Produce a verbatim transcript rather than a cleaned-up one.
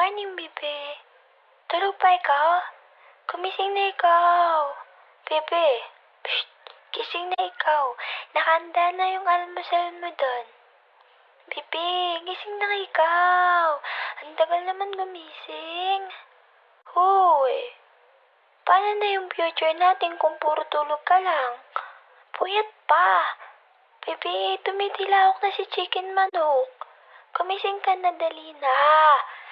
morning, bebe. Tulog pa ikaw? Kumising na ikaw. Bebe, psst, gising na ikaw. Nakahanda na yung almusal mo doon. Bebe, gising na ikaw. Ang tagal naman gumising. Hoy, paano na yung future natin kung puro tulog ka lang? Puyat pa. Bebe, tumitilawak na si Chicken Manok. Kumising ka na, dali na.